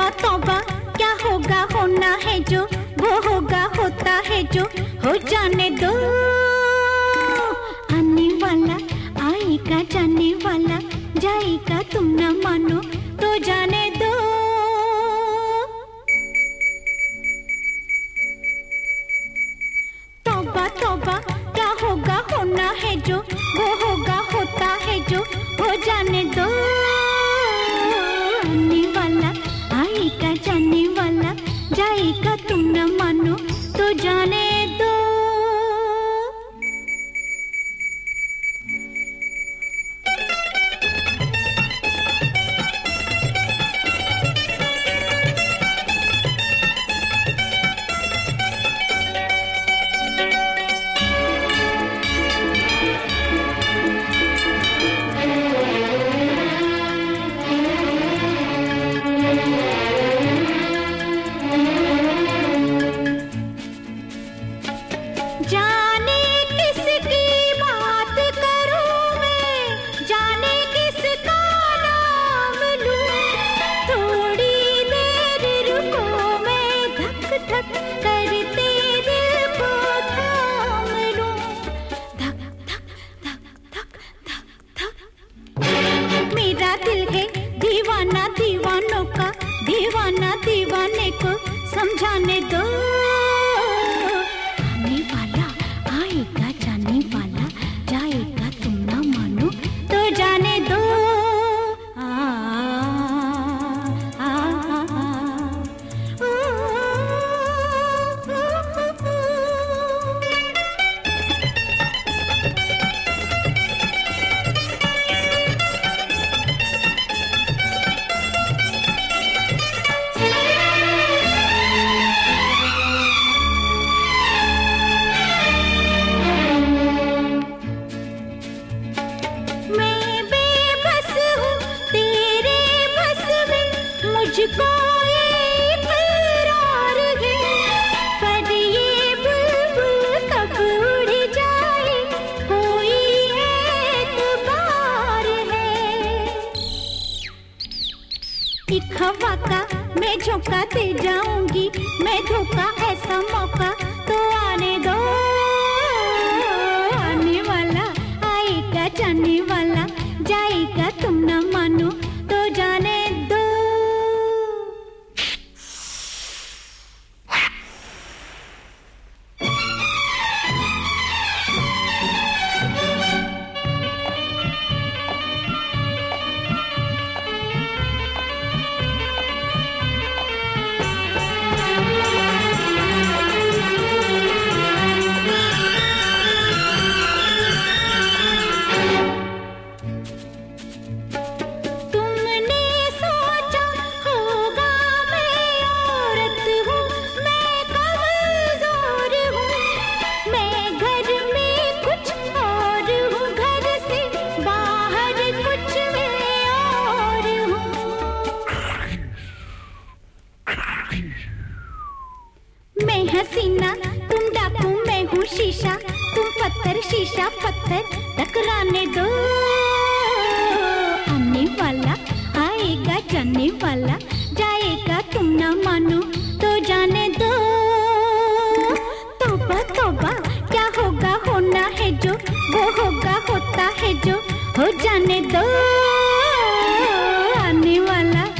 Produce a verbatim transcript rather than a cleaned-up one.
तौबा क्या होगा होना है जो, वो होगा होता है जो, हो जाने दो। आने वाला आएगा, जाने वाला जाएगा, तुम न मानो तो जाने दो। तौबा तौबा क्या होगा होना है जो, वो होगा होता है जो, हो जाने दो। आने वाला आएगा, जाने वाला जाएगा, तुम न मानो तो जाने दो। जाने किसकी बात करूं मैं, जाने किसका नाम लूं, थोड़ी देर रुको मैं धक धक करते दिल को थाम लूं। धक धक धक धक धक धक। मेरा दिल है दीवाना दीवानों का, दीवाना दीवाने को समझाने दो। आएगा, जाने वाला जाएगा, तुम ना मानो तो जाने दो। आ, आ, आ, आ, मुझको ये इकरार है, पर ये बुलबुल कब उड़ जाए कोई एतबार है। एक हवा का मैं झोंका दे जाऊंगी, मैं धोखा ऐसा मौका तो आने दो। आने वाला आएगा, जाने वाला जाएगा, तुम न मानो तो जाने दो। मैं हसीना तुम डाकू, मैं हूँ शीशा, तुम पत्थर शीशा पत्थर, टकराने दो। आने वाला आएगा, जाने वाला जाएगा, तुम न मानो तो जाने दो। तौबा तौबा क्या होगा होना है जो, वो होगा होता है जो, हो जाने दो। आने वाला